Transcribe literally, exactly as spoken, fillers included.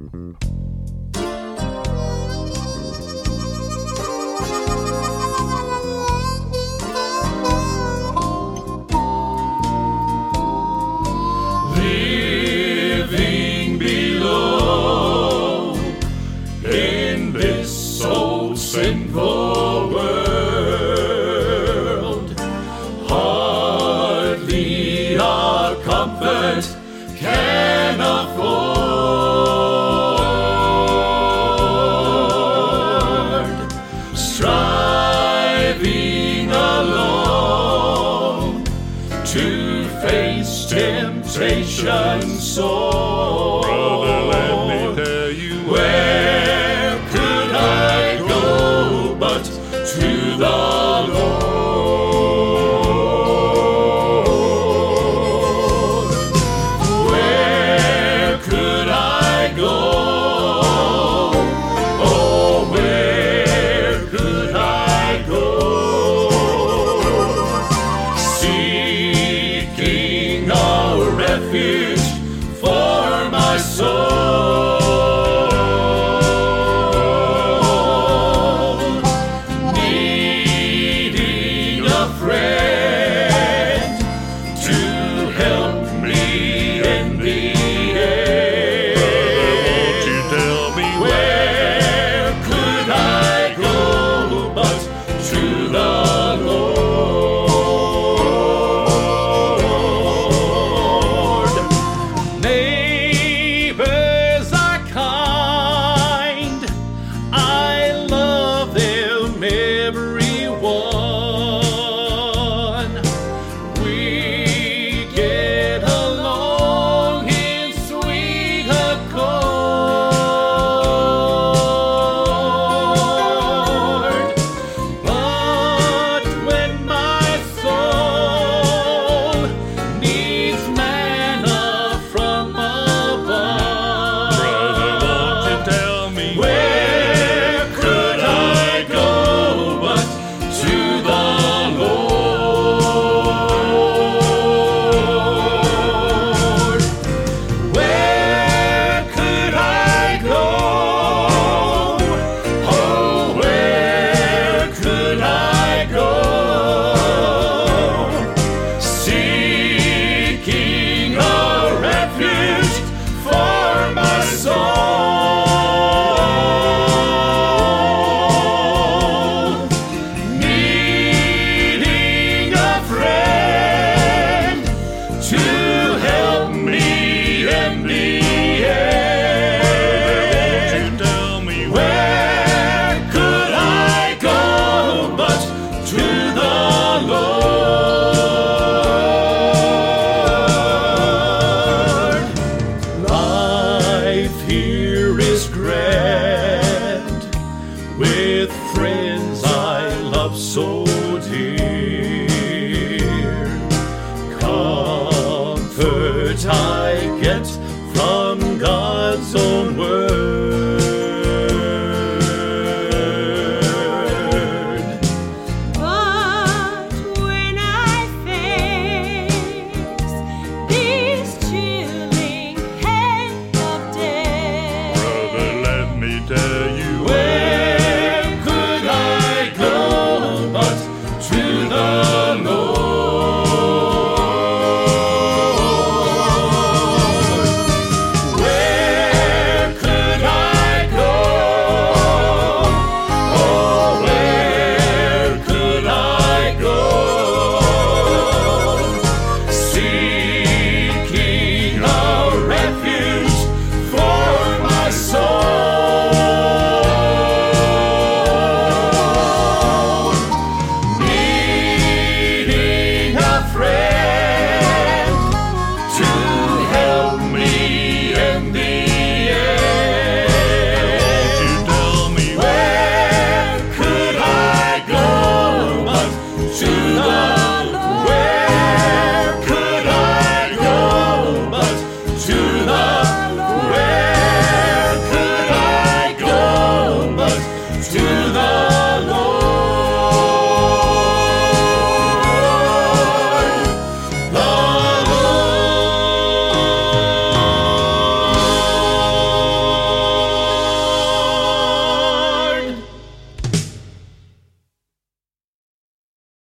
Living below in this old sinful world, hardly our comfort can afford, striving alone to face temptation sore. Brother, let me tell you, where could I go but to the Lord? Where could I go? Oh, where could I go? Seeking a refuge for my soul, needing a friend to help me in the brother, won't you end. tell me Where could I go but to the Lord? Neighbors are kind, I love them everyone. We get along in sweet accord. But when my soul needs manna from above, brother, won't you tell me where could I go but to the Lord? Where could I go? Oh, where could I go? Seeking a refuge for my soul, needing a friend to help me in the end. tell me Where could I go but to the Lord? Life here is grand with friends I love so